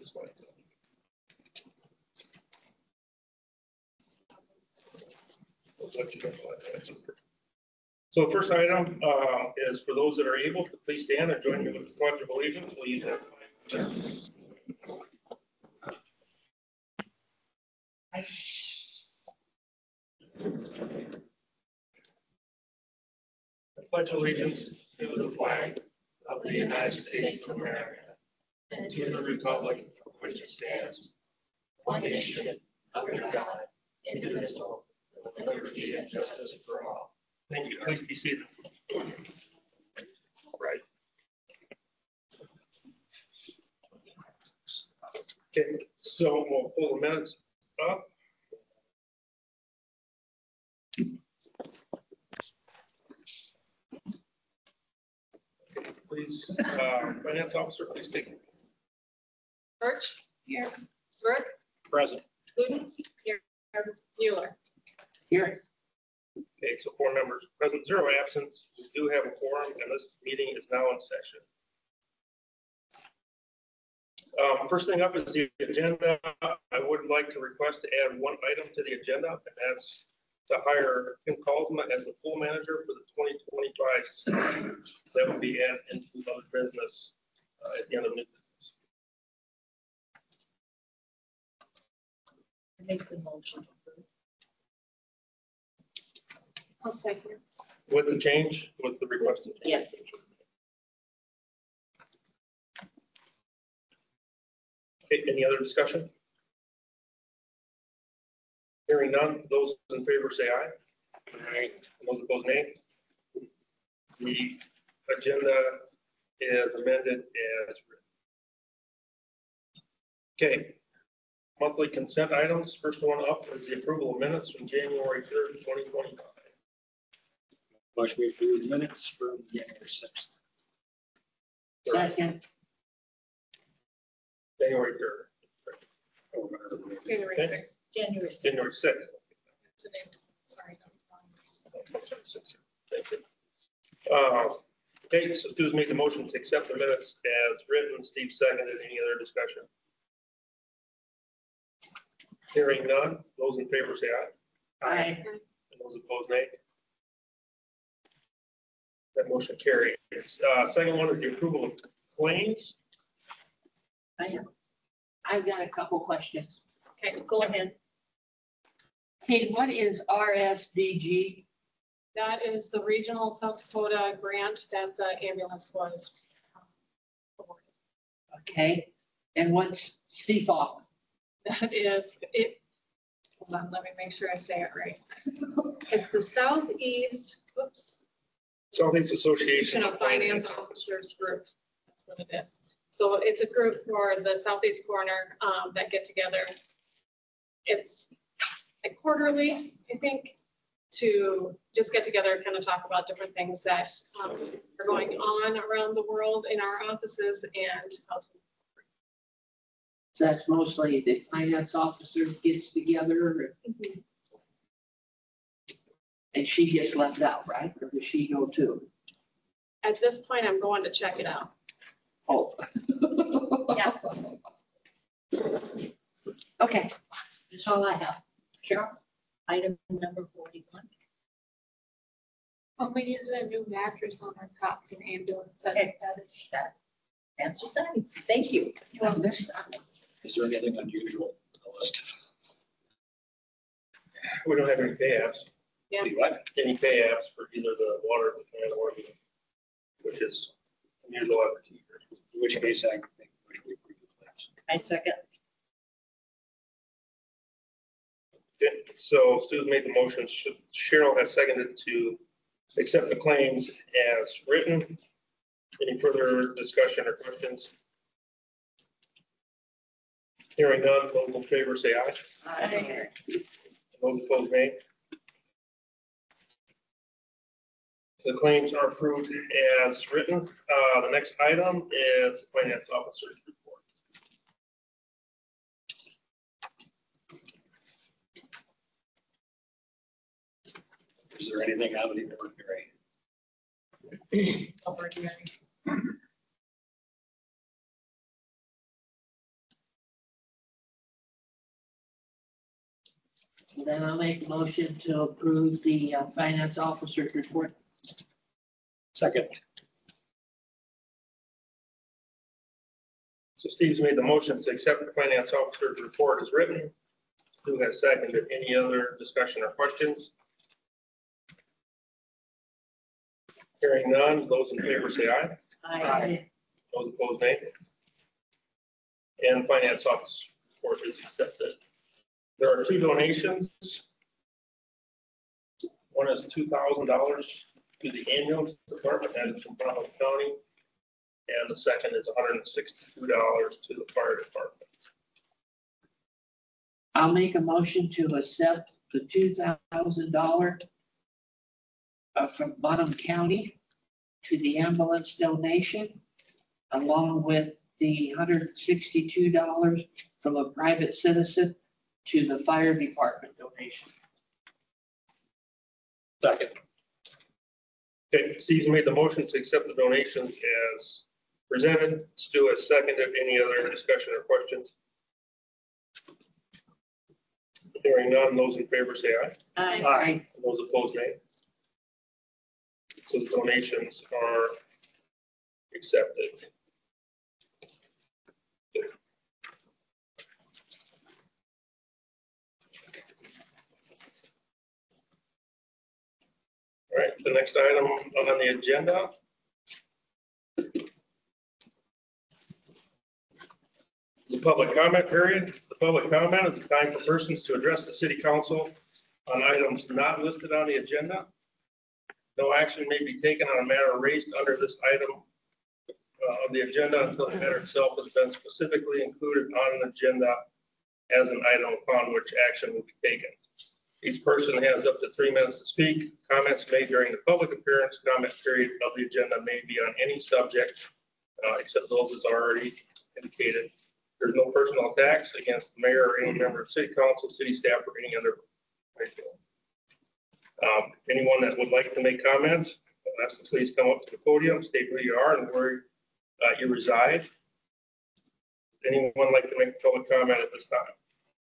just like that. So the first item is for those that are able to please stand and join me with the Pledge of Allegiance. Will you have I pledge allegiance to the flag of the United States of America and to the republic for which it stands, one nation, under God, indivisible, with liberty and justice for all. Thank you. Please be seated. Right. Okay, so we'll pull the minutes up. Please, Finance Officer, please take it. Birch. Here. Swert. Present. Ludens. Here. Mueller. Here. Okay, so 4 members present, 0 absent. We do have a quorum, and this meeting is now in session. First thing up is the agenda. I would like to request to add 1 item to the agenda, and that's to hire Kim Kalsma as the pool manager for the 2025 season. That will be added into other business at the end of new business. Make the motion. I'll second. With the change, with the requested change? Yes. Okay, any other discussion? Hearing none, those in favor say aye. Aye. Those opposed, nay. The agenda is amended as written. Okay, monthly consent items. First one up is the approval of minutes from January 3rd, 2025. Motion we approve the minutes from January 6th. Second. January 3rd. January 6th. January 6th. January 6th. Sorry. Thank you. Okay, so Stu's made the motion to accept the minutes as written. Steve seconded. Any other discussion? Hearing none, those in favor say aye. Aye. And those opposed, nay. That motion carries. Second one is the approval of claims. I've got a couple questions. Okay, go ahead. Hey, what is RSDG? That is the regional South Dakota grant that the ambulance was awarded. Okay, and what's CFOG? That is it. Hold on, let me make sure I say it right. It's the Southeast, Southeast Association of Finance Officers Group. That's what it is. So it's a group for the Southeast corner that get together. It's like quarterly, I think, to just get together and kind of talk about different things that are going on around the world in our offices and how to. So that's mostly the finance officer gets together and she gets left out, right? Or does she go too? At this point, I'm going to check it out. Oh. Yeah. Okay, that's all I have. Cheryl? Item number 41. We needed a new mattress on our cop and ambulance. Okay, that answers that. Thank you. Well, this, Is there anything unusual on the list? We don't have any pay apps. Yeah. What? Any pay apps for either the water or the, which is unusual after 2 years. In which case, I think we should approve the claims. I second. Okay, so Stu made the motion. Cheryl has seconded to accept the claims as written. Any further discussion or questions? Hearing none, those in favor say aye. Aye. Those opposed, nay. The claims are approved as written. The next item is Finance Officer's report. Is there anything out of the ordinary? Ordinary. Then I'll make a motion to approve the finance officer's report. Second. So Steve's made the motion to accept the finance officer's report as written. Who has seconded? Any other discussion or questions? Hearing none, those in favor say aye. Aye. Those opposed, nay. And finance office report is accepted. There are two donations. One is $2,000 to the ambulance department, that is from Broward County. And the second is $162 to the fire department. I'll make a motion to accept the $2,000 from Bottom County to the ambulance donation, along with the $162 from a private citizen to the fire department donation. Second. Okay, Steve made the motion to accept the donations as presented. Stu has seconded. Any other discussion or questions? Hearing none, those in favor say aye. Aye. Those opposed, nay. So the donations are accepted. All right, the next item on the agenda is a public comment period. The public comment is a time for persons to address the city council on items not listed on the agenda. No action may be taken on a matter raised under this item on the agenda until the matter itself has been specifically included on an agenda as an item upon which action will be taken. Each person has up to 3 minutes to speak. Comments made during the public appearance comment period of the agenda may be on any subject except those as already indicated. There's no personal attacks against the mayor or any member of city council, city staff, or any other official. Anyone that would like to make comments, I'm asked to please come up to the podium, state who you are and where you reside. Anyone like to make a public comment at this time?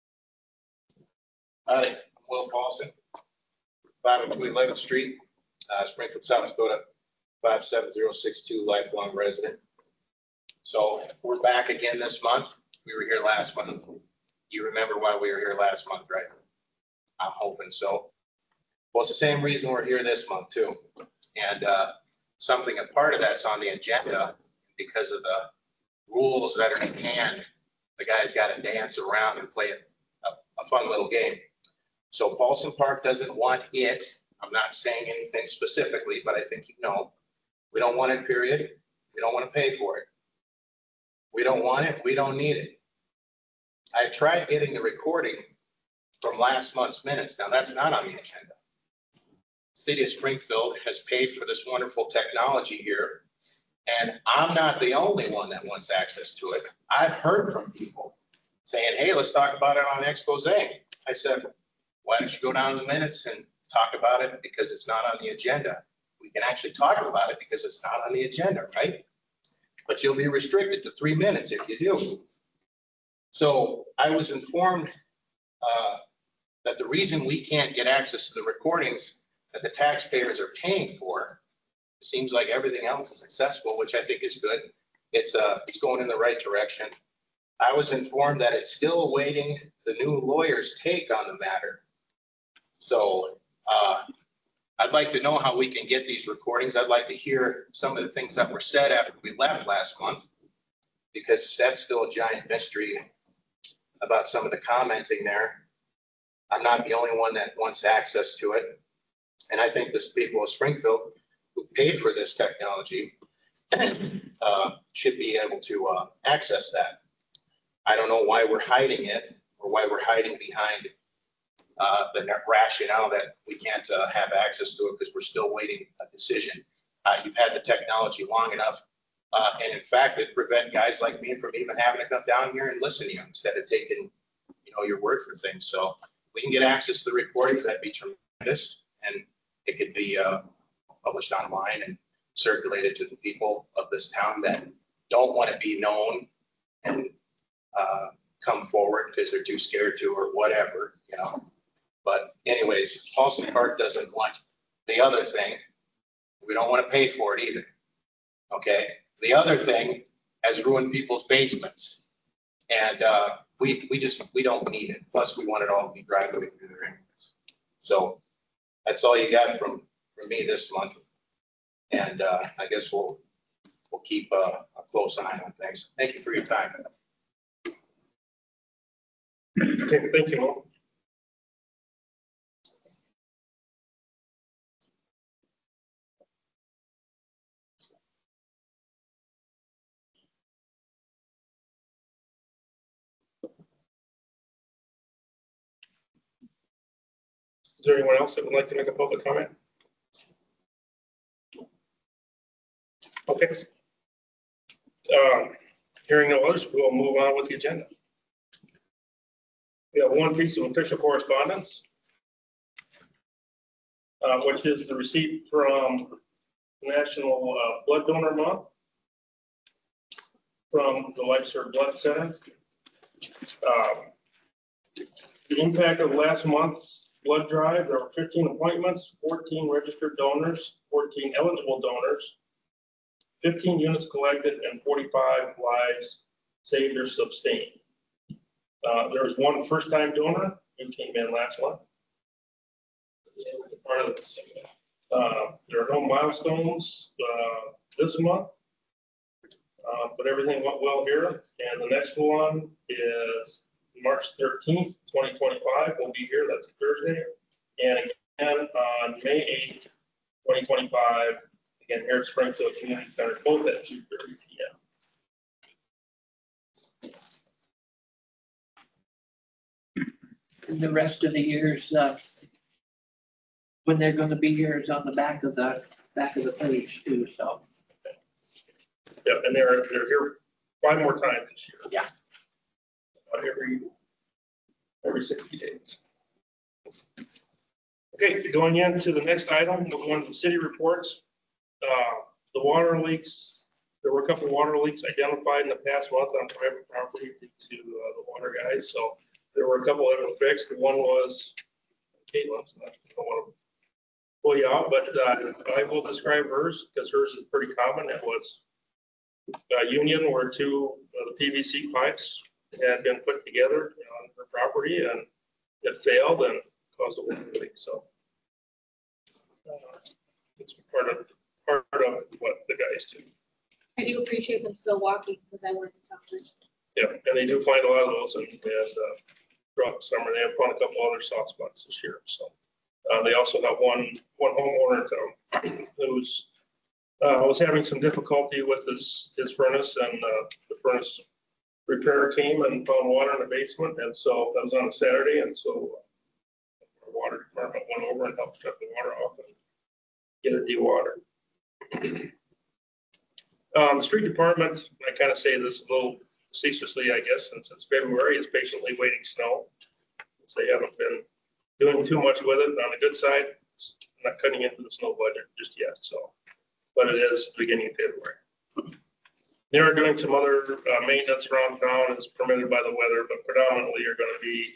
Howdy, I'm Will Paulson, 502 11th Street, Springfield, South Dakota, 57062, lifelong resident. So we're back again this month. We were here last month. You remember why we were here last month, right? I'm hoping so. Well, it's the same reason we're here this month too. And a part of that's on the agenda because of the rules that are in hand. The guy's got to dance around and play a fun little game. So Paulson Park doesn't want it. I'm not saying anything specifically, but I think you know. We don't want it, period. We don't want to pay for it. We don't want it. We don't need it. I tried getting the recording from last month's minutes. Now that's not on the agenda. City of Springfield has paid for this wonderful technology here, and I'm not the only one that wants access to it. I've heard from people saying, hey, let's talk about it on expose. I said, why don't you go down the minutes and talk about it because it's not on the agenda. We can actually talk about it because it's not on the agenda, right? But you'll be restricted to 3 minutes if you do. So I was informed that the reason we can't get access to the recordings that the taxpayers are paying for, it seems like everything else is accessible, which I think is good. It's going in the right direction. I was informed that it's still awaiting the new lawyer's take on the matter. So I'd like to know how we can get these recordings. I'd like to hear some of the things that were said after we left last month, because that's still a giant mystery about some of the commenting there. I'm not the only one that wants access to it. And I think this people of Springfield who paid for this technology should be able to access that. I don't know why we're hiding it or why we're hiding behind the rationale that we can't have access to it because we're still waiting a decision. You've had the technology long enough. And in fact, it prevent guys like me from even having to come down here and listen to you instead of taking, your word for things. So we can get access to the recordings. That'd be tremendous. And it could be published online and circulated to the people of this town that don't want to be known and come forward because they're too scared to or whatever, But anyways, Paulson Park doesn't want the other thing. We don't want to pay for it either. Okay? The other thing has ruined people's basements. And we don't need it. Plus, we want it all to be driveway through there anyways. So that's all you got from me this month. And I guess we'll keep a close eye on things. Thank you for your time. Okay, thank you, Mo. Is there anyone else that would like to make a public comment? Okay. Hearing no others, we'll move on with the agenda. We have one piece of official correspondence, which is the receipt from National Blood Donor Month from the LifeServe Blood Center. The impact of last month's blood drive, there were 15 appointments, 14 registered donors, 14 eligible donors, 15 units collected, and 45 lives saved or sustained. There was one first-time donor who came in last month. Part of this. There are no milestones this month, but everything went well here. And the next one is March 13th, 2025. We'll be here. That's Thursday. And again on May 8th, 2025, again here at Springfield Community Center, both at 2:30 p.m. And the rest of the years, when they're going to be here is on the back of the page too. So. Yeah, and they're here 5 more times this year. Yeah. Every 60 days. Okay, going into the next item, we'll go into the city reports. The water leaks. There were a couple of water leaks identified in the past month on private property to the water guys. So there were a couple that were fixed. One was Caitlin's. I don't want to pull you out, but I will describe hers because hers is pretty common. It was Union where 2 of the PVC pipes had been put together on her property and it failed and caused a water leak. So it's part of what the guys do. I do appreciate them still walking because I wanted to talk to them. Yeah, and they do find a lot of those and throughout the summer they have found a couple other soft spots this year. So they also have one homeowner who's was having some difficulty with his furnace, and the furnace repairer came and found water in the basement, and so that was on a Saturday, and so our water department went over and helped shut the water off and get it dewatered. The street department, I kind of say this a little facetiously, I guess, since it's February, is patiently waiting snow. They haven't been doing too much with it. On the good side, it's not cutting into the snow budget just yet. So, but it is the beginning of February. They are doing some other maintenance around town as permitted by the weather, but predominantly are going to be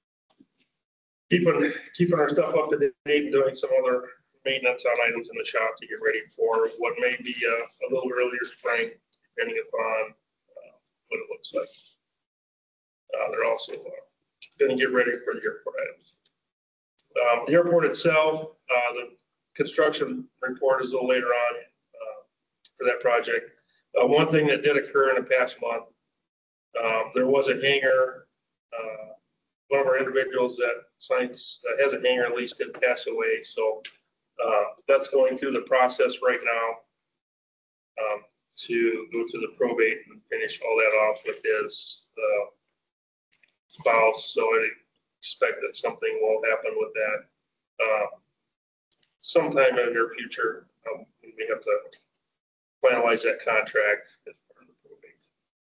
keeping our stuff up to date and doing some other maintenance on items in the shop to get ready for what may be a little earlier spring, depending upon what it looks like. They're also going to get ready for the airport items. The airport itself, the construction report is a little later on for that project. One thing that did occur in the past month, there was a hangar. One of our individuals that has a hangar lease did pass away, so that's going through the process right now to go to the probate and finish all that off with his spouse. So I expect that something will happen with that sometime in the near future. We have to finalize that contract as part of the probate.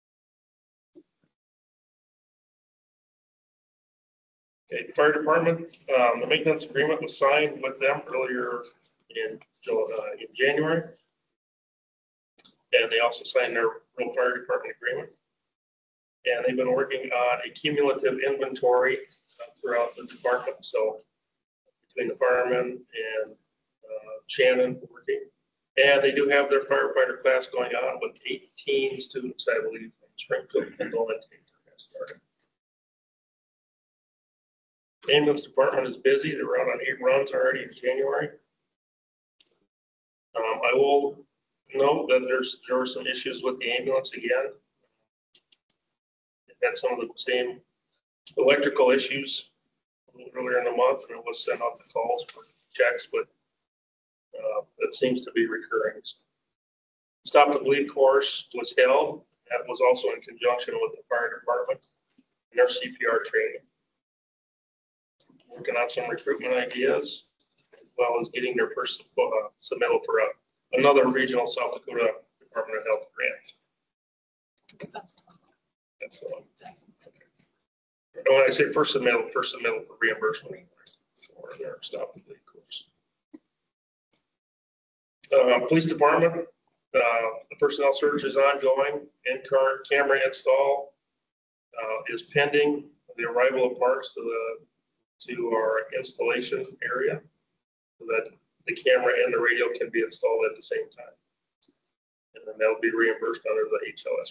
Okay, fire department, the maintenance agreement was signed with them earlier in January. And they also signed their rural fire department agreement. And they've been working on a cumulative inventory throughout the department. So between the firemen and Shannon working. And they do have their firefighter class going on with 18 students, I believe, from Springfield and Nolan started. Ambulance department is busy. They're out on 8 runs already in January. I will note that there were some issues with the ambulance again. It had some of the same electrical issues earlier in the month, and it was sent out the calls for checks, but that seems to be recurring. Stop the Bleed course was held. That was also in conjunction with the fire department and their CPR training. Working on some recruitment ideas, as well as getting their first submittal for another regional South Dakota Department of Health grant. That's the one. And when I say first submittal for reimbursement for their Stop the Bleed course. Police department, the personnel search is ongoing. In-car camera install is pending the arrival of parts to our installation area, so that the camera and the radio can be installed at the same time. And then that'll be reimbursed under the HLS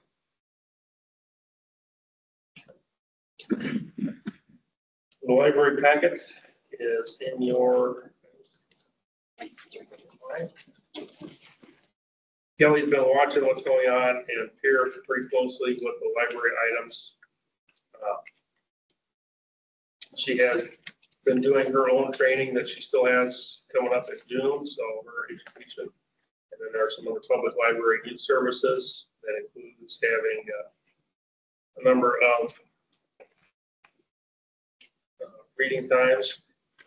grant. The library packet is in your. Kelly's been watching what's going on and peers pretty closely with the library items. She has been doing her own training that she still has coming up in June, so her education. And then there are some other public library youth services that includes having a number of reading times.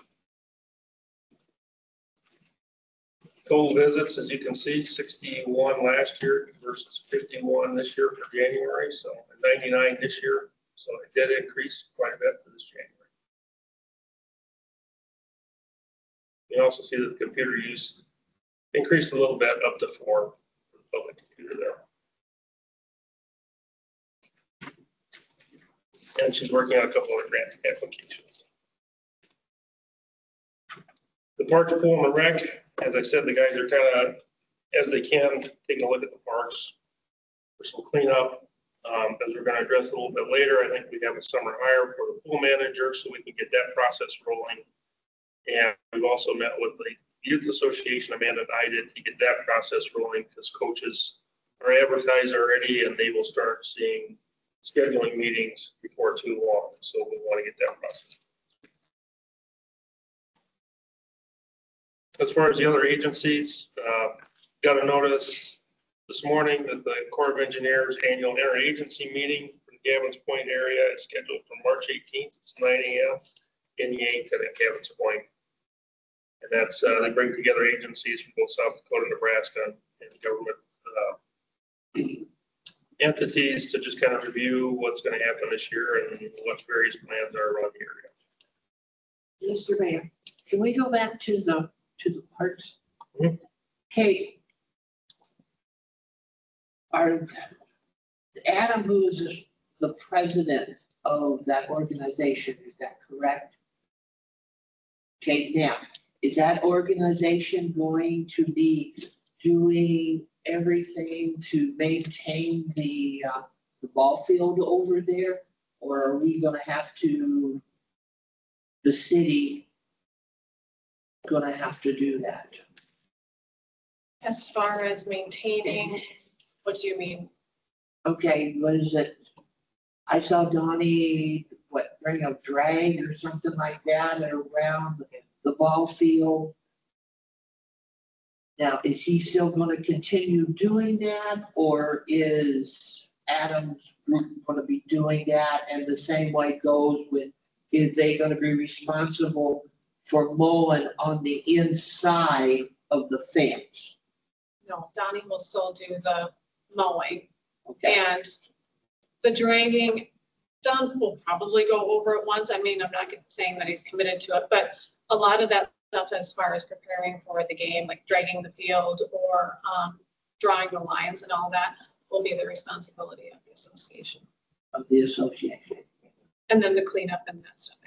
Total visits, as you can see, 61 last year versus 51 this year for January, so 99 this year. So it did increase quite a bit for this January. You also see that the computer use increased a little bit, up to 4 for the public computer there. And she's working on a couple other grant applications. The park, pool, and the rec, as I said, the guys are kind of, as they can, taking a look at the parks for some cleanup. As we're going to address a little bit later, I think we have a summer hire for the pool manager, so we can get that process rolling. And we've also met with the Youth Association, Amanda and I did, to get that process rolling, because coaches are advertised already and they will start seeing scheduling meetings before too long. So we want to get that process. As far as the other agencies, got a notice this morning that the Corps of Engineers annual interagency meeting for the Gavin's Point area is scheduled for March 18th. It's 9 a.m. in Yankton at Gavin's Point. And that's, they bring together agencies from both South Dakota, Nebraska, and government entities to just kind of review what's going to happen this year and what various plans are around the area. Mr. Mayor, can we go back to the parks? Mm-hmm. Okay. Adam, who's the president of that organization, is that correct? Okay, now, is that organization going to be doing everything to maintain the ball field over there? Or are we going to have to, the city going to have to do that? As far as maintaining, what do you mean? Okay, what is it? I saw Donnie, bring a drag or something like that around the ball field. Now, is he still going to continue doing that, or is Adam's group going to be doing that? And the same way goes with, is they going to be responsible for mowing on the inside of the fence? No, Donnie will still do the mowing. Okay. And the dragging, Don will probably go over it once. I mean, I'm not saying that he's committed to it, but a lot of that stuff as far as preparing for the game, like dragging the field or drawing the lines and all that, will be the responsibility of the association. Of the association. And then the cleanup and that stuff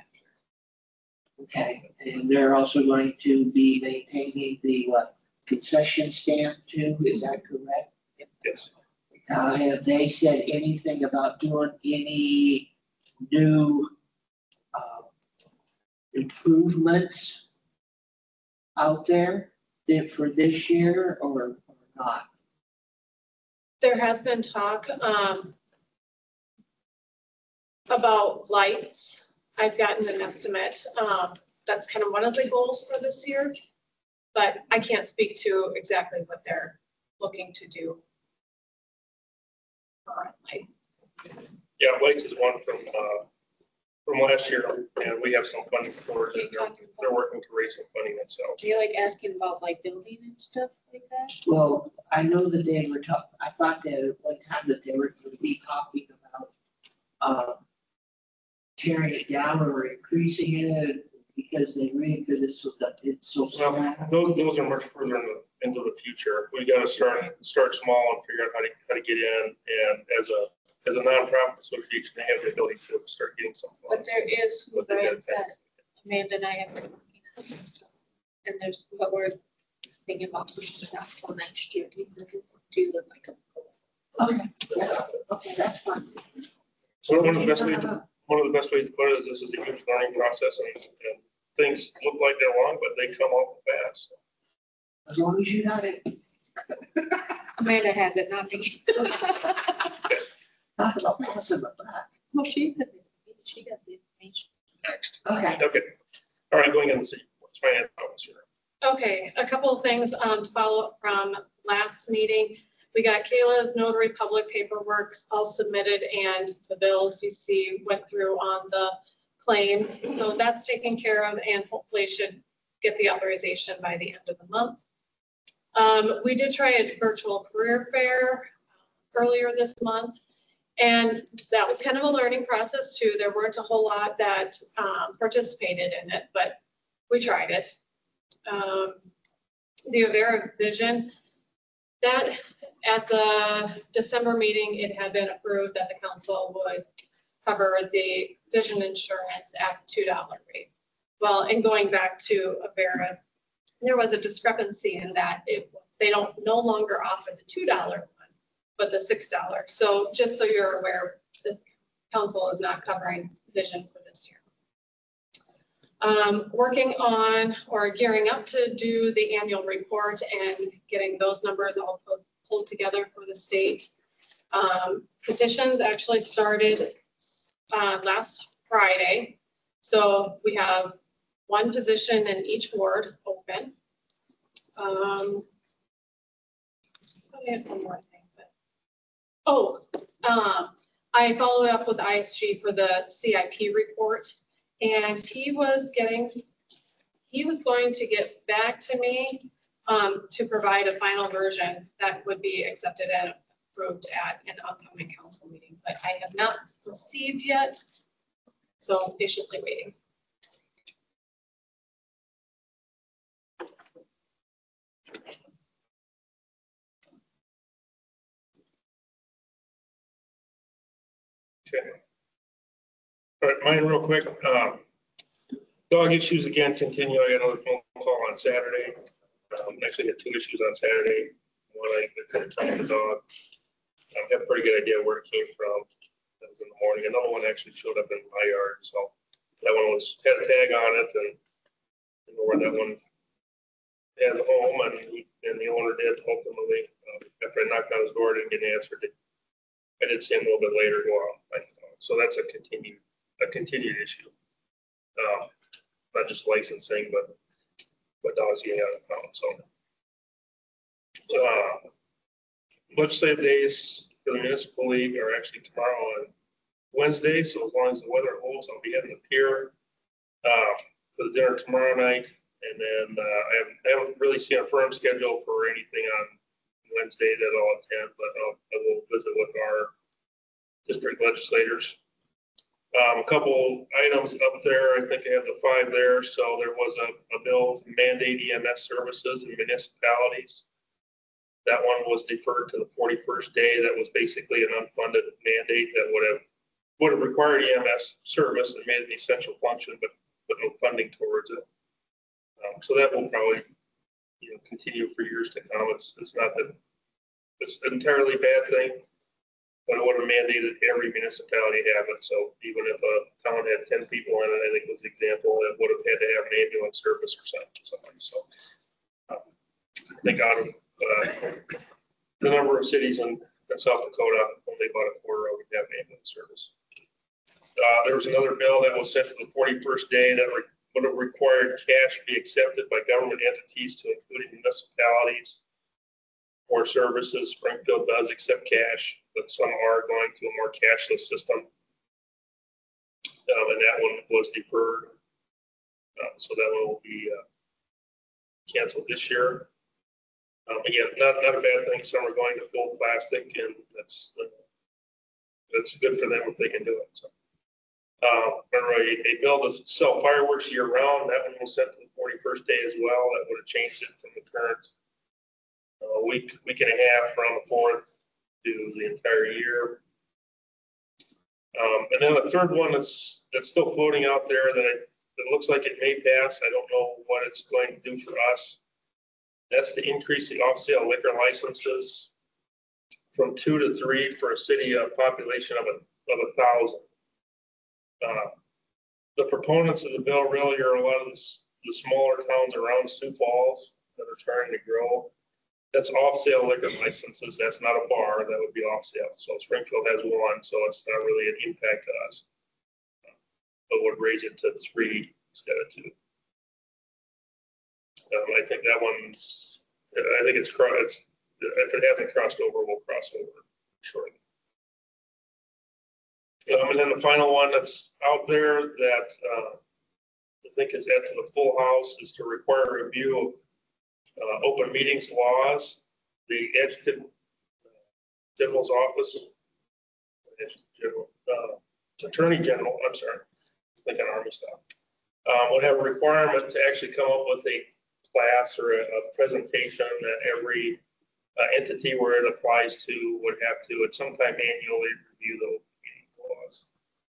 Okay, and they're also going to be maintaining the concession stand too, is that correct? Yes. Have they said anything about doing any new improvements out there for this year or not? There has been talk about lights. I've gotten an estimate. That's kind of one of the goals for this year, but I can't speak to exactly what they're looking to do currently. Yeah, lights is one from last year, and we have some funding for it, and they're working to raise some funding themselves. Do you like asking about like building and stuff like that? Well, I know that they were talking, I thought that at one time that they were going to be talking about tearing it down or increasing it because it's so small. Well, those are much further into the future. We got to start small and figure out how to get in. And as a nonprofit association, they have the ability to start getting some But funds. there is But they grants got- that Amanda and I have been working on. And there's what we're thinking about pushing it out till next year. We could do like a. Okay, yeah, okay, that's fine. So one of the best ways to put it is this is a huge learning process, and things look like they're long, but they come up fast. As long as you got it. Amanda has it, not me. Talk about passing it back. Well, she got the information. Next. Okay. Okay. All right, going in and see what's finance officer. Okay, a couple of things to follow up from last meeting. We got Kayla's notary public paperwork all submitted, and the bills you see went through on the claims. So that's taken care of and hopefully should get the authorization by the end of the month. We did try a virtual career fair earlier this month, and that was kind of a learning process too. There weren't a whole lot that participated in it, but we tried it. The Avera Vision, that at the December meeting, it had been approved that the council would cover the vision insurance at the $2 rate. Well, in going back to Avera, there was a discrepancy in that they don't no longer offer the $2 one, but the $6. So just so you're aware, this council is not covering vision for this year. Working on or gearing up to do the annual report and getting those numbers all pulled together for the state. Petitions actually started last Friday. So we have one position in each ward open. I have one more thing, I followed up with ISG for the CIP report, and he was going to get back to me to provide a final version that would be accepted and approved at an upcoming council meeting, but I have not received yet, so patiently waiting. Okay. All right, mine real quick. Dog issues again continue. I got another phone call on Saturday. Actually had 2 issues on Saturday. One, I couldn't find the dog. I have a pretty good idea where it came from. That was in the morning. Another one actually showed up in my yard. So that one had a tag on it, and I know where that one had a home, and the owner did ultimately. After I knocked on his door, didn't get an answer. I did see him a little bit later. So that's a continued issue. Not just licensing, but dogs getting out of town. So legislative days for the municipal league are actually tomorrow on Wednesday. So as long as the weather holds, I'll be heading to Pier for the dinner tomorrow night. And then I haven't really seen a firm schedule for anything on Wednesday that I'll attend, but I will visit with our district legislators. A couple items up there, I think I have the 5 there. So there was a bill to mandate EMS services in municipalities. That one was deferred to the 41st day. That was basically an unfunded mandate that would have required EMS service and made it an essential function, but but no funding towards it. So that will probably, continue for years to come. It's not that it's an entirely bad thing, but it would have mandated every municipality have it. So even if a town had 10 people in it, I think was the example, it would have had to have an ambulance service or something. So I think out of the number of cities in South Dakota, only about a quarter of them have an ambulance service. There was another bill that was sent to the 41st day that would have required cash be accepted by government entities to including municipalities for services. Springfield does accept cash, but some are going to a more cashless system. And that one was deferred. So that one will be canceled this year. Again, not a bad thing. Some are going to full plastic, and that's good for them if they can do it. So, a bill to sell fireworks year round, that one was sent to the 41st day as well. That would have changed it from the current week and a half from the 4th to the entire year. And then the third one that's still floating out there that looks like it may pass. I don't know what it's going to do for us. That's to increase the off-sale liquor licenses from 2 to 3 for a city population of 1,000. The proponents of the bill really are a lot of the smaller towns around Sioux Falls that are trying to grow. That's off-sale liquor licenses. That's not a bar. That would be off-sale. So Springfield has one, so it's not really an impact to us. But would raise it to 3 instead of 2. I think that one's. I think it's if it hasn't crossed over, we'll cross over shortly. And then the final one that's out there that I think is added to the full house is to require review of open meetings laws. The Adjutant General's office, Attorney General, I'm sorry, I'm thinking Army stuff, would have a requirement to actually come up with a class or a presentation that every entity where it applies to would have to at some time annually review the open meeting laws.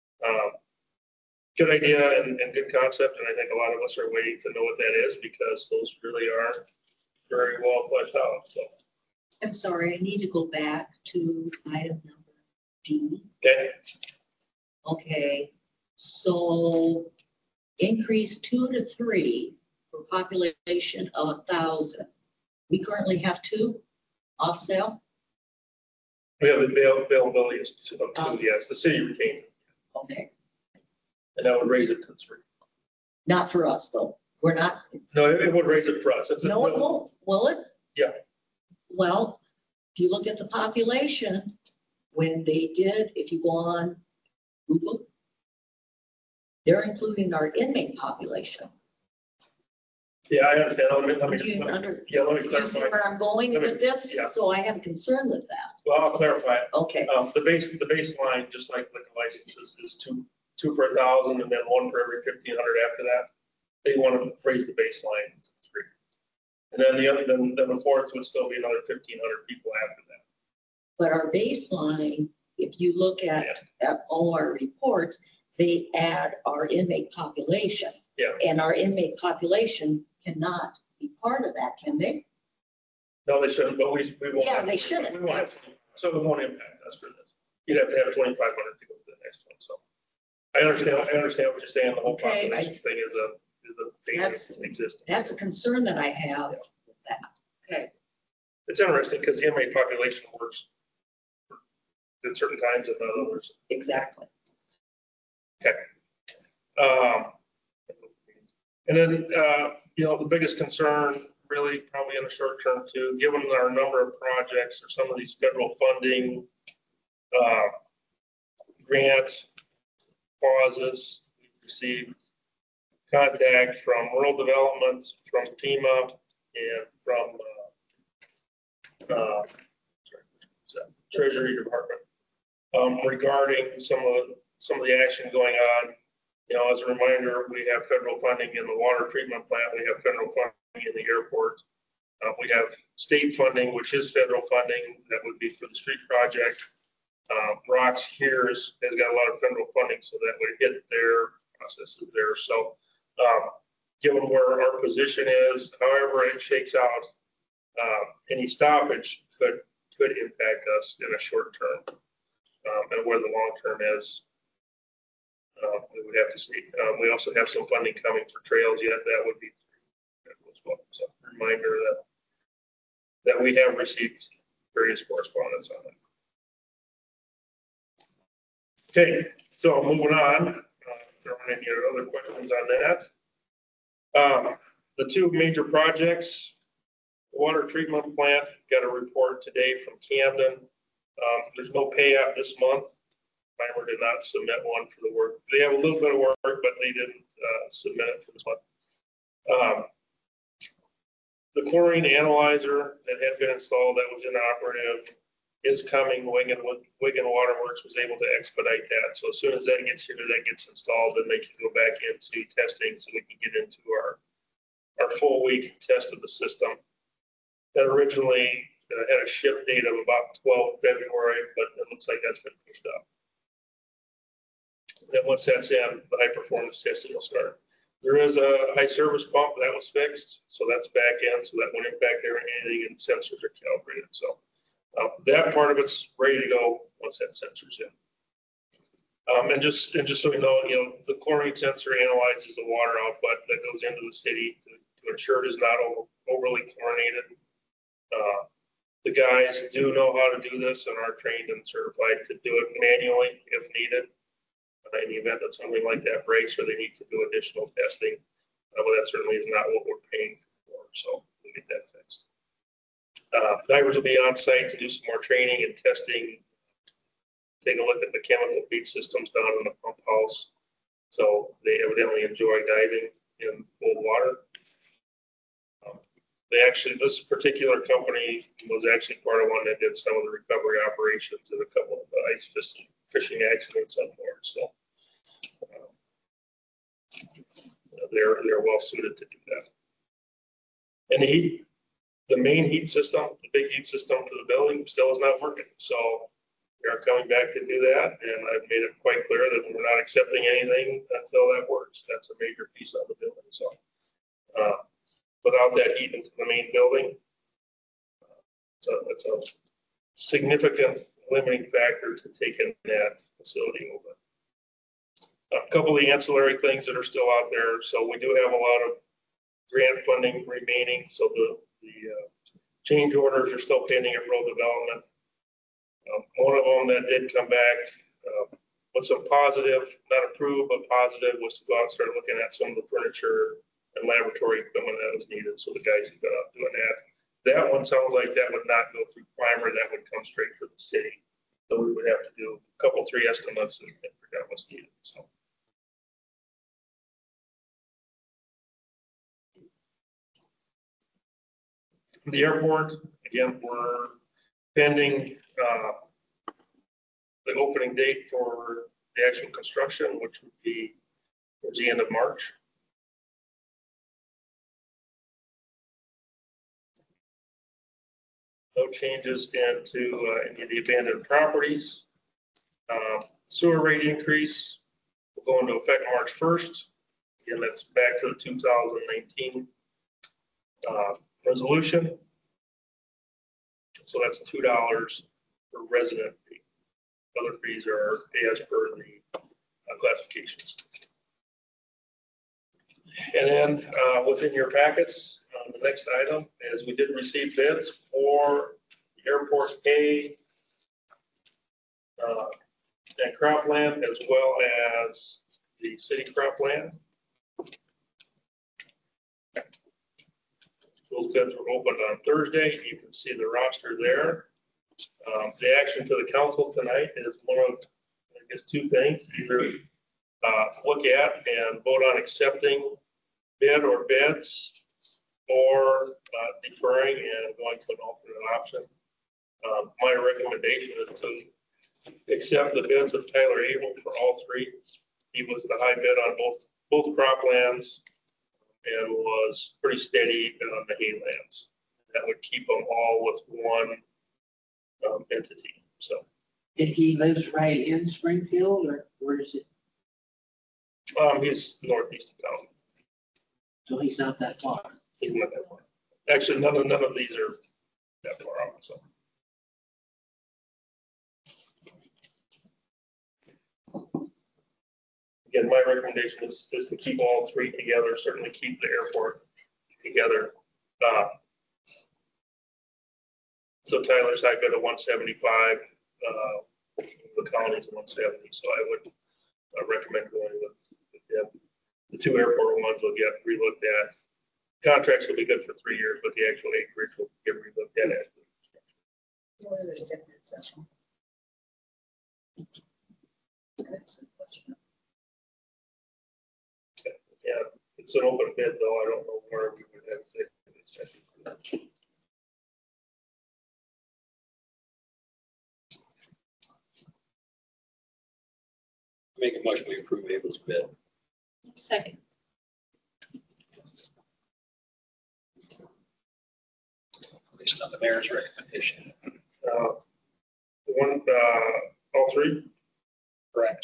Good idea and good concept, and I think a lot of us are waiting to know what that is because those really aren't very well fleshed out. So. I'm sorry, I need to go back to item number D. Okay. Okay, so increase 2 to 3 for population of 1,000. We currently have 2 off sale. We have the availability of 2, yes. The city retains it. Okay, And that would raise it to 3. not for us though. We're not. No, it would raise it for us. No, it won't. Will it? Yeah. Well, if you look at the population, when they did, if you go on Google, they're including our inmate population. Yeah, I understand. Let me You see clarify. where I'm going with this? Yeah. So I have a concern with that. Well, I'll clarify it. Okay, The baseline, just like liquor licenses, is two per 1,000, and then 1 for every 1,500 after that. They want to raise the baseline to 3, and then the fourth would still be another 1,500 people after that. but our baseline, if you look at all our reports, they add our inmate population. Yeah. And our inmate population cannot be part of that, can they? No, they shouldn't, but we won't. Yeah, they shouldn't. We won't have, so it won't impact us for this. You'd have to have 2,500 to go to the next one. So I understand what you're saying. The whole Okay, population thing is a That's- existence. That's a concern that I have with that. Okay. It's interesting because the inmate population works at certain times and not others. Exactly. Okay. And then, the biggest concern really probably in the short term too, given our number of projects or some of these federal funding grant clauses, we've received contact from rural development, from FEMA, and from Treasury Department regarding some of the action going on. As a reminder, we have federal funding in the water treatment plant. We have federal funding in the airport. We have state funding, which is federal funding. That would be for the street project. Rocks here has got a lot of federal funding, so that would hit their processes there. So given where our position is, however it shakes out, any stoppage could impact us in a short term. And where the long term is, we would have to see. We also have some funding coming for trails yet. That would be as well. So reminder that we have received various correspondence on it. Okay, so moving on. If there aren't any other questions on that. The two major projects, water treatment plant, got a report today from Camden. There's no payout this month. Primer did not submit one for the work. They have a little bit of work, but they didn't submit it for this month. The chlorine analyzer that had been installed that was inoperative is coming. Wigan Waterworks was able to expedite that. So as soon as that gets here, that gets installed, then they can go back into testing so we can get into our full week test of the system. That originally had a ship date of about 12 February, but it looks like that's been pushed up. And then once that's in, the high performance testing will start. There is a high service pump that was fixed, so that's back in, so that won't impact anything, and sensors are calibrated. So that part of it's ready to go once that sensor's in. And just so you know, the chlorine sensor analyzes the water output that goes into the city to ensure it is not overly chlorinated. The guys do know how to do this and are trained and certified to do it manually if needed. In the event that something like that breaks or they need to do additional testing, but that certainly is not what we're paying for. So we'll get that fixed. Divers will be on site to do some more training and testing. Take a look at the chemical feed systems down in the pump house. So they evidently enjoy diving in cold water. This particular company was actually part of one that did some of the recovery operations in a couple of ice fishing accidents on board. So they're well suited to do that. And the main heat system, the big heat system for the building still is not working. So we are coming back to do that. And I've made it quite clear that we're not accepting anything until that works. That's a major piece of the building. So without that heat into the main building, it's a significant limiting factor to taking that facility over. A couple of the ancillary things that are still out there. So we do have a lot of grant funding remaining. So the change orders are still pending at road development. One of them that did come back with some positive, not approved, but positive, was to go out and start looking at some of the furniture and laboratory equipment that was needed. So the guys have been out doing that. That one sounds like that would not go through primer. That would come straight to the city. So we would have to do a couple, 3 estimates and figure out what's needed. So. The airport, again, we're pending the opening date for the actual construction, which would be towards the end of March. No changes into any of the abandoned properties. Sewer rate increase will go into effect March 1st. Again, that's back to the 2019 resolution. So that's $2 per resident fee. Other fees are as per the classifications. And then within your packets, the next item is we did receive bids for the airport A and cropland, as well as the city cropland. Those bids were opened on Thursday. You can see the roster there. The action to the council tonight is one of, I guess, 2 things. Either look at and vote on accepting bid or bids, or deferring and going to an alternate option. My recommendation is to accept the bids of Tyler Abel for all 3. He was the high bid on both croplands and was pretty steady on the haylands. That would keep them all with one entity. So. And he lives right in Springfield, or where is it? He's northeast of town. So he's not that far. He's not that far. Actually, none of these are that far out, so. Again, my recommendation is to keep all three together, certainly keep the airport together. So Tyler's side got a 175, the county's 170, so I would recommend going with them. The two airport ones will get relooked at. Contracts will be good for 3 years, but the actual acreage will get relooked at after. Yeah, it's an open bid though. I don't know where we would have to take the session for that. Make a motion, we approve Abel's bid. Second. Based on the mayor's recommendation. All three? Correct.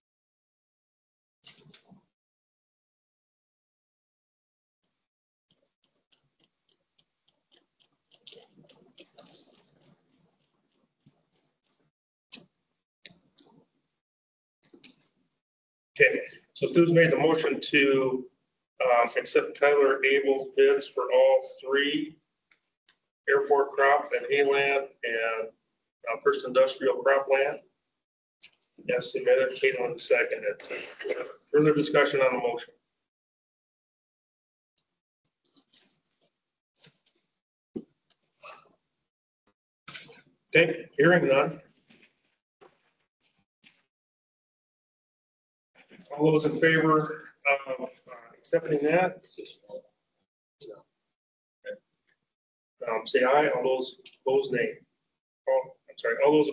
Okay, so Stu's made the motion to accept Tyler Abel's bids for all three airport crop and hayland and first industrial cropland. Yes, submitted. Caitlin seconded. Further discussion on the motion. Okay, hearing none. All those in favor of accepting that, say aye. All those opposed, nay. Oh, I'm sorry. All those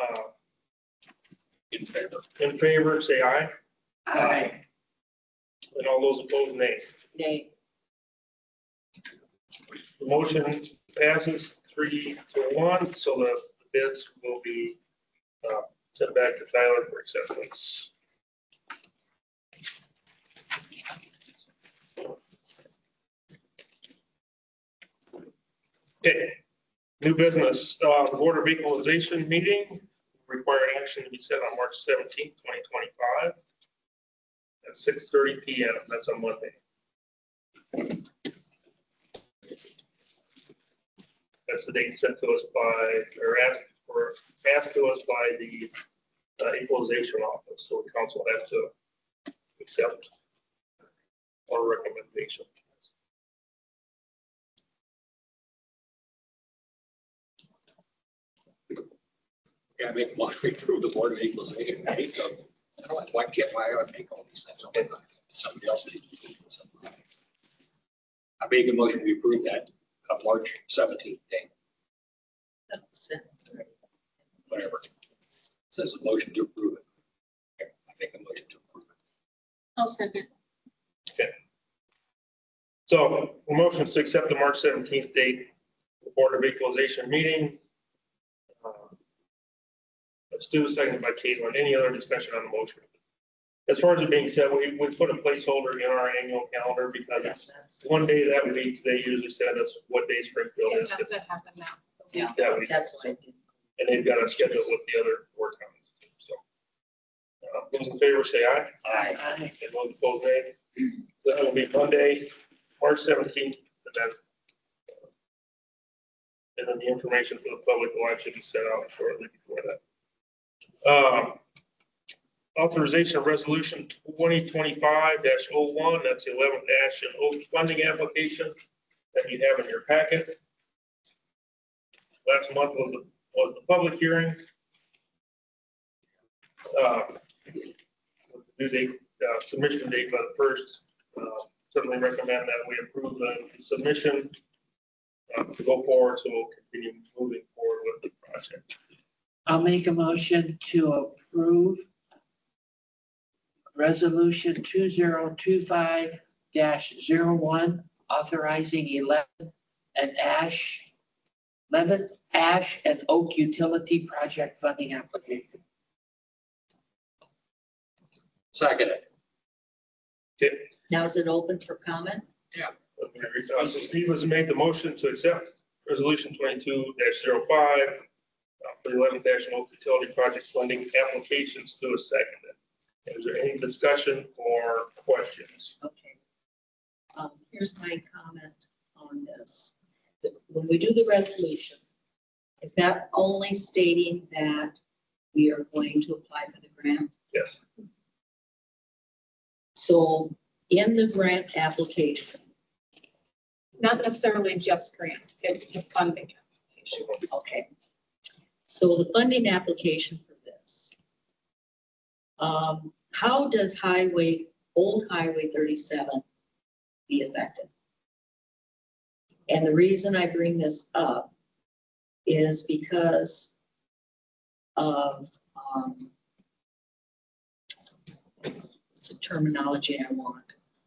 in favor, say aye. Aye. And all those opposed, nay. Nay. The motion passes 3-1, so the bids will be sent back to Tyler for acceptance. Okay, new business. The Board of Equalization meeting, required action to be set on March 17th, 2025 at 6:30 p.m. That's on Monday. That's the date sent to us by, or asked to us by the Equalization Office. So the council has to accept our recommendation. Yeah, make a motion, we approve the Board of Equalization. I hate to, why I make all these things? Somebody else needs to do something. I make a motion, we approve that March 17th date, whatever. Says a motion to approve it. Okay, I make a motion to approve it. I'll second. Okay. So the motion is to accept the March 17th date, the Board of Equalization meeting. Stu, seconded by Caitlin. Any other discussion on the motion? As far as it being said, we put a placeholder in our annual calendar because it's one day that week. They usually send us what day Springfield is. It doesn't happen now. Yeah, That week. that's what I did. And they've got a schedule with the other work counties. So those in favor say aye. Aye. And those opposed, nay. So that will be Monday, March 17th, and then the information for the public will actually be sent out shortly before that. Authorization of resolution 2025-01, that's the 11th dash and O funding application that you have in your packet. Last month was the public hearing. Due date, submission date by the 1st. Certainly recommend that we approve the submission to go forward, so we'll continue moving forward with the project. I'll make a motion to approve resolution 2025-01, authorizing 11th Ash and Oak Utility Project funding application. Second it. Okay. Now is it open for comment? Yeah. So Steve has made the motion to accept resolution 22-05 for the 11th National Utility Project funding applications. Do a second. Is there any discussion or questions? Okay. Here's my comment on this. When we do the resolution, is that only stating that we are going to apply for the grant? Yes. So in the grant application, Not necessarily just grant, it's the funding application. okay. So the funding application for this, how does old Highway 37 be affected? And the reason I bring this up is because of the terminology I want.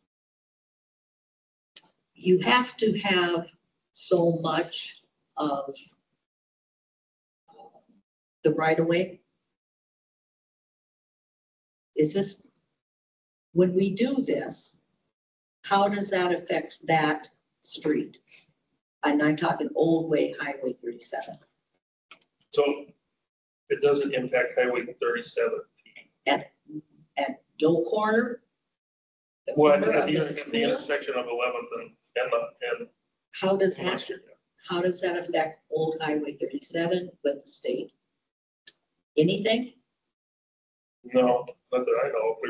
You have to have so much of the right of way. Is this, when we do this, how does that affect that street? And I'm talking Old Way Highway 37. So it doesn't impact Highway 37. At no corner? The What, corner at of the the school? intersection of 11th and How does Main that, Street. how does that affect Old Highway 37 with the state? Anything? No, not that I know of.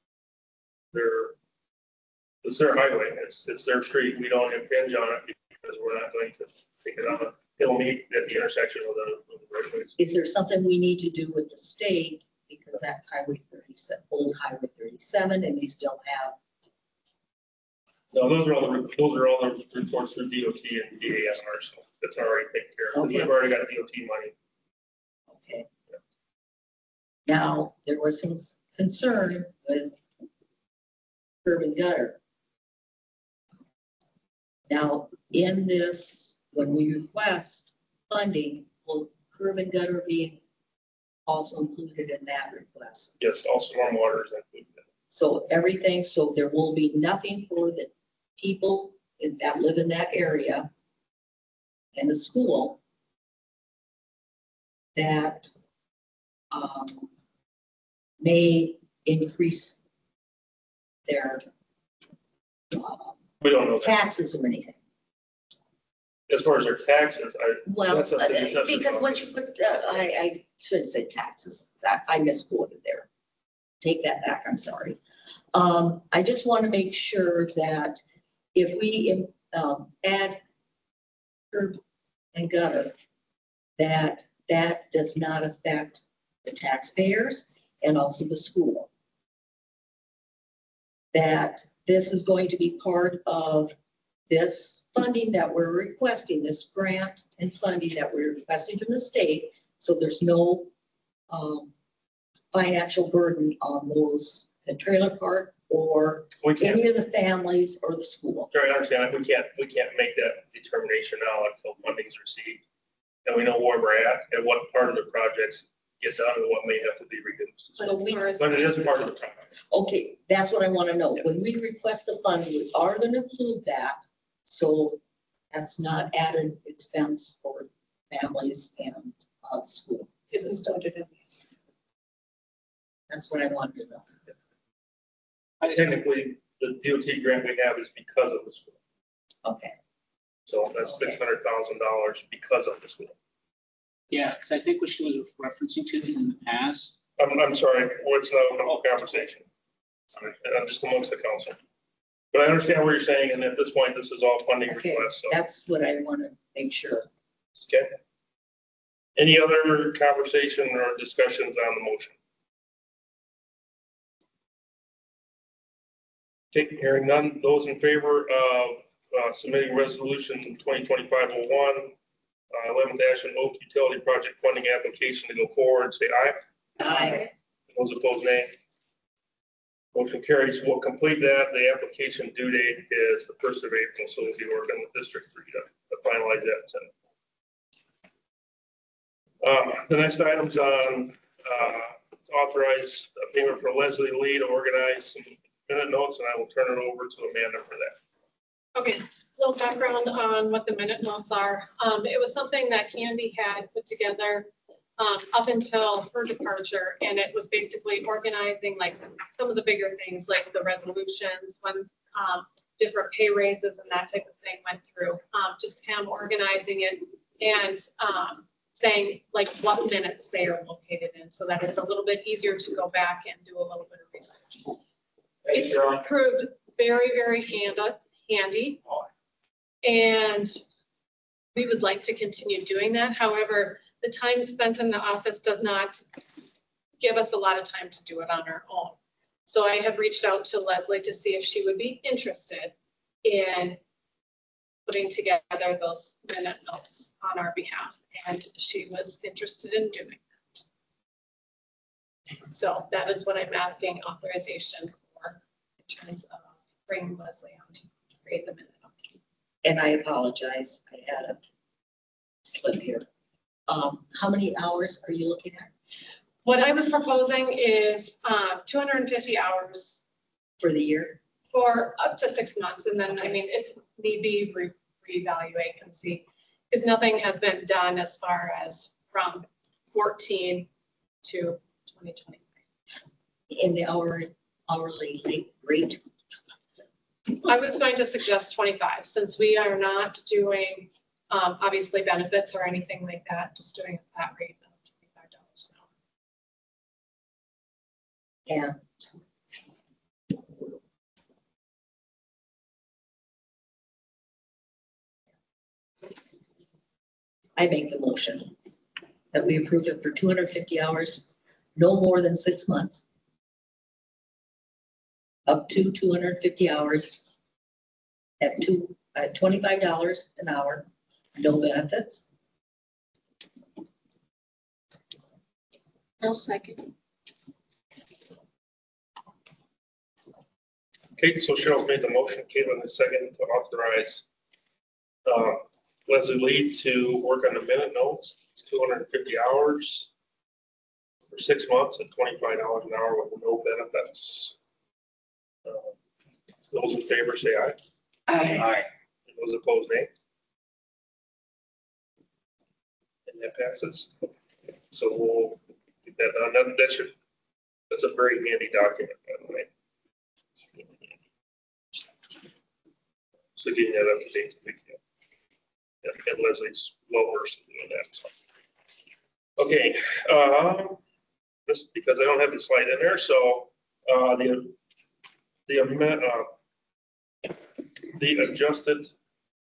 It's their highway. It's their street. We don't impinge on it because we're not going to take it on. It'll meet at the intersection of the roadways. Is there something we need to do with the state because that's Highway 37, Old Highway 37, and they still have? No, those are all the reports through DOT and DANR, so that's already taken care of. Okay. We've already got DOT money. Okay. Now, there was some concern with curb and gutter. Now, in this, when we request funding, will curb and gutter be also included in that request? Yes, all stormwater is included. So everything, so there will be nothing for the people that live in that area and the school that may increase their We don't know that. taxes or anything. As far as their taxes, Well, that's up to the assessor's because once office. you put, I shouldn't say taxes, I misquoted there. Take that back, I'm sorry. I just want to make sure that if we add curb and gutter, that does not affect the taxpayers and also the school. That this is going to be part of this funding that we're requesting, this grant and funding that we're requesting from the state. So there's no financial burden on those, the trailer park or We can't, any of the families or the school. Jerry, I understand that. We can't make that determination now until funding's received. And we know where we're at and what part of the projects get done and what may have to be reduced. But as far as But it is part of the project. Okay, that's what I want to know. When we request the funding, we are going to include that. So that's not added expense for families and school. is included in these. That's what I wanted to know. Technically, the DOT grant we have is because of the school. Okay. So that's Okay. $600,000 because of the school. Yeah, because I think what she was referencing to is in the past. I'm sorry, what's the whole conversation? I'm just amongst the council. But I understand what you're saying, and at this point, this is all funding Okay, requests, so, that's what I want to make sure. okay. Any other conversation or discussions on the motion? Okay, hearing none, those in favor of submitting resolution 2025-01, 11th Ashland Oak Utility Project funding application to go forward, say aye. Aye. Those opposed, nay. Motion carries. We'll complete that. The application due date is the 1st of April, so we'll be working with District 3 to finalize that. and send it. The next item's on to authorize a payment for Leslie Lee to organize some minute notes, and I will turn it over to Amanda for that. Okay, a little background on what the minute notes are. It was something that Candy had put together up until her departure, and it was basically organizing like some of the bigger things, like the resolutions, when different pay raises and that type of thing went through. Just kind of organizing it and saying like what minutes they are located in, so that it's a little bit easier to go back and do a little bit of research. It's proved very, very handy, and we would like to continue doing that. However, the time spent in the office does not give us a lot of time to do it on our own. So I have reached out to Leslie to see if she would be interested in putting together those minute notes on our behalf, and she was interested in doing that. So that is what I'm asking authorization for in terms of bringing Leslie on to create the minute notes. And I apologize, I had a slip here. How many hours are you looking at What I was proposing is 250 hours for the year? for up to 6 months. And then, I mean, if need be, reevaluate and see, because nothing has been done as far as from 14 to 2020. In the hourly rate? I was going to suggest 25, since we are not doing obviously benefits or anything like that, just doing a flat rate of $25 an hour. And I make the motion that we approve it for 250 hours, no more than 6 months, up to 250 hours at $25 an hour, no benefits. I'll second. Okay, so Cheryl's made the motion, Caitlin is second to authorize Leslie Lee to work on the minute notes. It's 250 hours for 6 months at $25 an hour with no benefits. Those in favor say aye. Aye. And those opposed, nay. And that passes. So we'll get that done. That's a very handy document, by the way. So getting that up to date is a big deal. And Leslie's well versed in that. So. Okay, just because I don't have the slide in there, so the adjusted.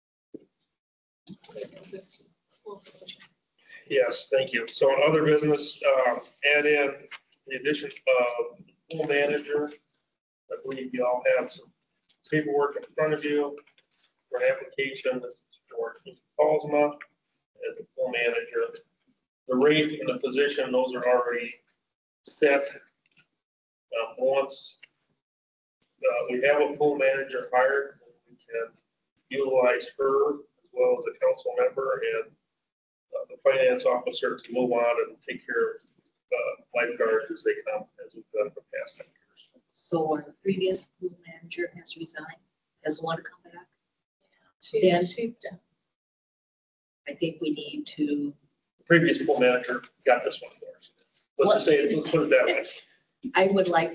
Yes, thank you. So on other business, add in the addition of the pool manager. I believe you all have some paperwork in front of you for an application. This is for Keith Paulsma as a pool manager. The rate and the position, those are already set. Once we have a pool manager hired, we can utilize her as well as a council member and the finance officer to move on and take care of lifeguards as they come, as we've done for the past 10 years. So our previous pool manager has resigned, doesn't want to come back. She's done. I think we need to. The previous pool manager got this one for us. Let's put it that way. I would like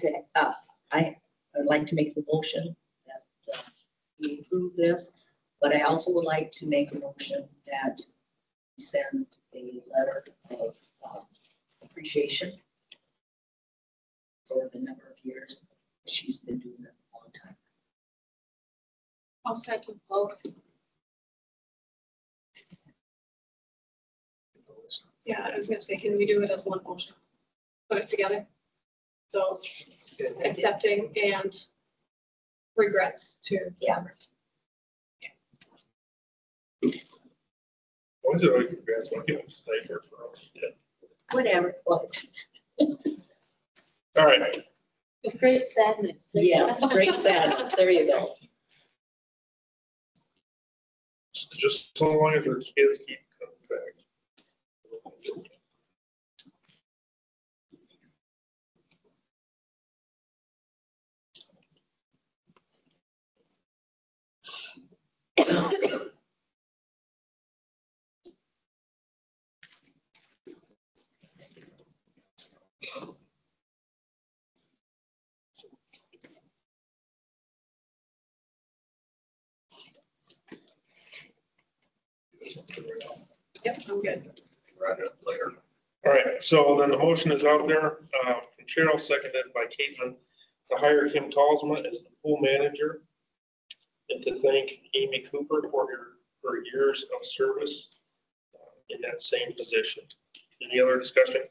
to make the motion that we approve this, but I also would like to make a motion that we send a letter of appreciation for the number of years she's been doing it a long time. I'll second both. Yeah, I was gonna say, can we do it as one motion? Put it together? So accepting and regrets to. Yeah. Why is it always congrats when you sniper for us? Yeah. Whatever. All right. It's great sadness. Yeah, it's great sadness. There you go. Just so long as your kids keep coming back. Yep, I'm good. Right up later. All right, so then the motion is out there, from Cheryl, seconded by Caitlin, to hire Kim Talsma as the pool manager and to thank Amy Cooper for her years of service in that same position. Any other discussion?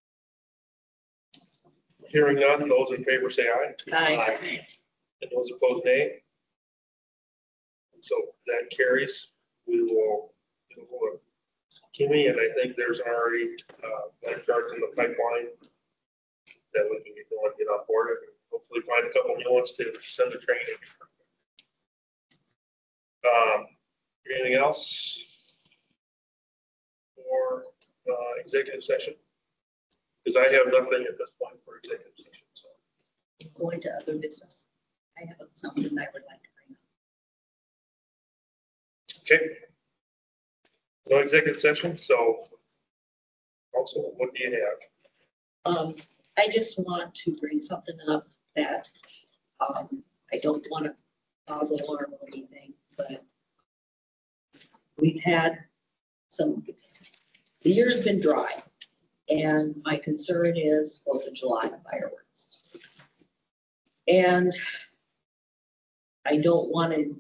Hearing none, those in favor say aye. Aye. And those opposed, nay. And so that carries. We will Kimmy, and I think there's already lifeguards in the pipeline that we can get on board and hopefully find a couple new ones to send to training. Anything else for executive session? Because I have nothing at this point for executive session. So. Going to other business. I have something I would like to bring up. Okay. No executive session, so also, what do you have? I just want to bring something up that I don't want to cause alarm or anything, but we've had the year's been dry, and my concern is 4th of July fireworks. And I don't want to,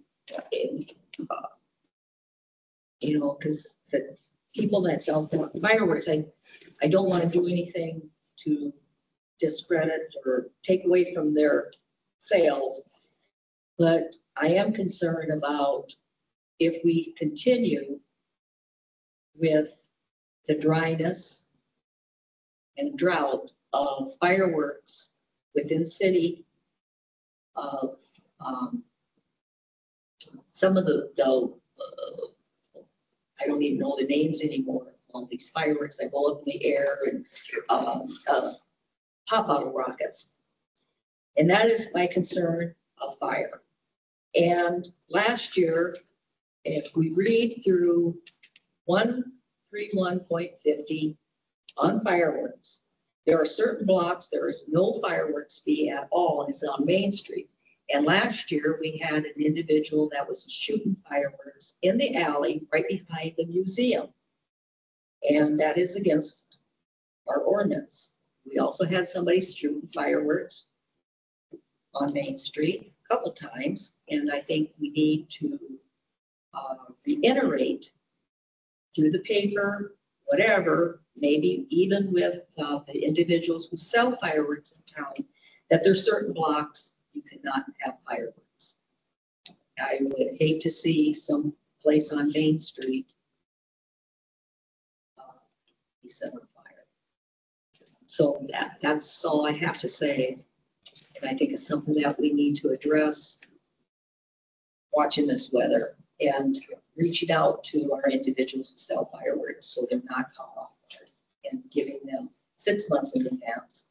because the people that sell fireworks, I don't want to do anything to discredit or take away from their sales. But I am concerned about if we continue with the dryness and drought of fireworks within city of some of the I don't even know the names anymore on these fireworks that go up in the air and pop out of rockets. And that is my concern of fire. And last year, if we read through 131.50 on fireworks, there are certain blocks, there is no fireworks fee at all, and it's on Main Street. And last year, we had an individual that was shooting fireworks in the alley right behind the museum. And that is against our ordinance. We also had somebody shooting fireworks on Main Street a couple times. And I think we need to reiterate through the paper, whatever, maybe even with the individuals who sell fireworks in town, that there's certain blocks you cannot have fireworks. I would hate to see some place on Main Street be set on fire. So that's all I have to say. And I think it's something that we need to address watching this weather and reaching out to our individuals who sell fireworks so they're not caught off guard and giving them 6 months in advance.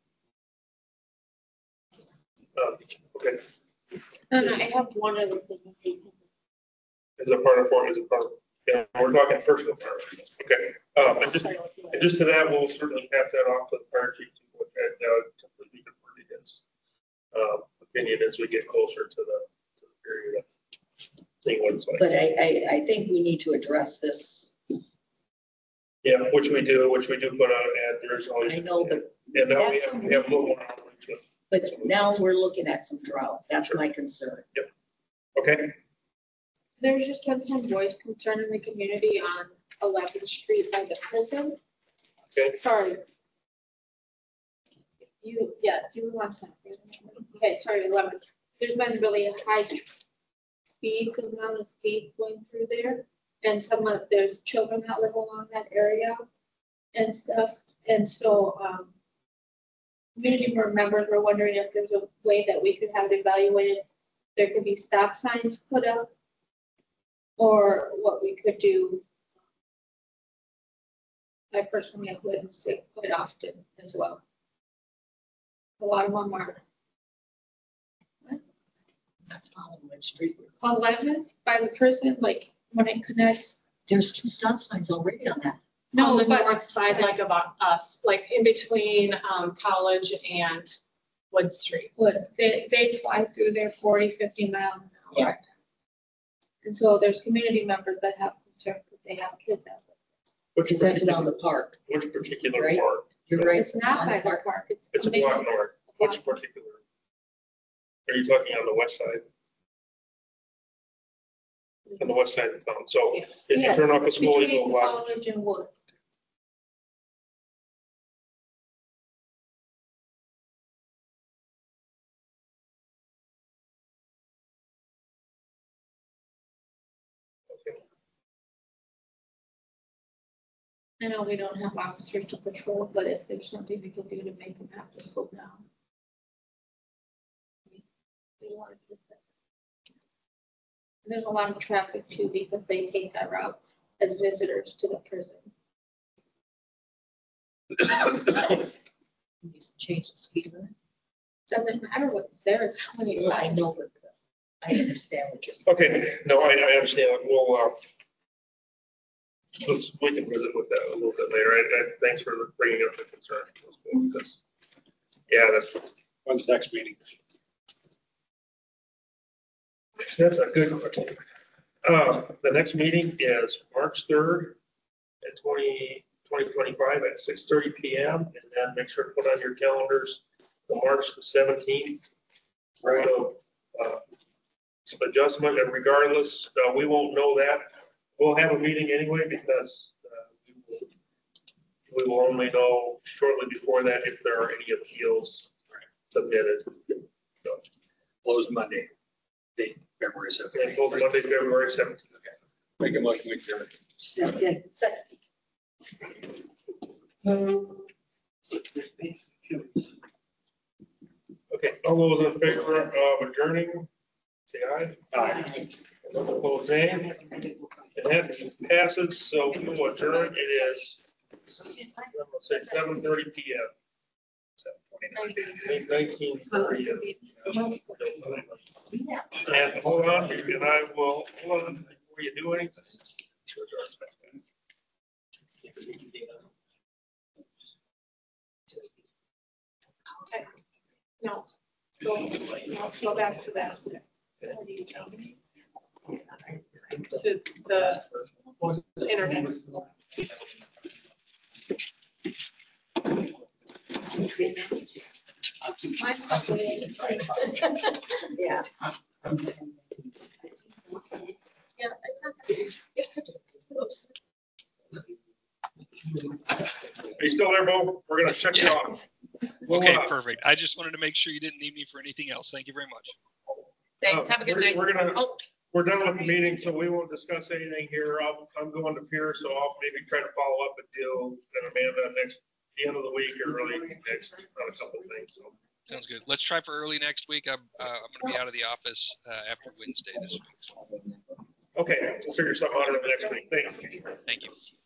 Okay. And I have one other thing. Is it part of yeah, we're talking personal fire. Okay. And just to that, we'll certainly pass that off to the fire chief to completely defer to his opinion as we get closer to the period of seeing what it's like. But I think we need to address this. Yeah, which we do put out an ad. There's always. I know, but and now we that's have a little more outreach. But now we're looking at some drought. That's my concern. Yep. Okay. There's just been some voice concern in the community on 11th Street by the prison. Okay. Sorry. You want something? Okay, sorry, 11th. There's been really a high amount of speed going through there. And there's children that live along that area and stuff. And so, community members were wondering if there's a way that we could have it evaluated. There could be stop signs put up, or what we could do. I personally have witnessed it quite often as well. A lot of them are. Not following what street. 11th by the prison, like when it connects. There's 2 stop signs already on that. On the north side, like of us, like in between College and Wood Street. They fly through there 40, 50 miles an hour. Yeah. And so there's community members that have concerns that they have kids out there. Which Is that particular, around the park? which particular Right. part? You're right. It's not on by the the park. park. It's a block north. Which particular? Are you talking on the west side? On the west side of town. So Yes. if you Yes, turn off a school, you go a Between block. College and Wood. I know we don't have officers to patrol, but if there's something we can do to make them have to slow down. We want to keep that. And there's a lot of traffic too, because they take that route as visitors to the prison. You change the speed limit. Doesn't matter what's there, it's 25. Well, I know, but I understand what you're saying. Okay, no, I understand. We'll, we can visit with that a little bit later. Thanks for bringing up the concern. Because, yeah, that's Next meeting? a good question. The next meeting is March 3rd at 2025 at 6:30 PM. And then make sure to put on your calendars the March 17th. Right. Adjustment, and regardless, we won't know that. We'll have a meeting anyway because we will only know shortly before that if there are any appeals submitted. So, Closed Monday, date February 7th. and both Monday, February 17th. Okay. Make a motion to adjourn. Okay. Second. Okay, all those in favor of adjourning, say aye. Aye. Those opposed, nay. And that passes, so we will adjourn. It is, let's say 7:30 PM. 19:30. And hold on, and I will, hold on before you do anything. No, go back to that. To the internet. My company- Yeah. Yeah, oops. Are you still there, Bo? We're gonna shut you off. We'll, Okay, perfect. I just wanted to make sure you didn't need me for anything else. Thank you very much. Thanks, have a good night. We're gonna, Oh, we're done with the meeting, so we won't discuss anything here. I'm going to Pierce, so I'll maybe try to follow up with Jill and Amanda the end of the week or early next on a couple of things. So. Sounds good. Let's try for early next week. I'm going to be out of the office after Wednesday this week. Okay, we'll figure something out in the next week. Thanks. Thank you.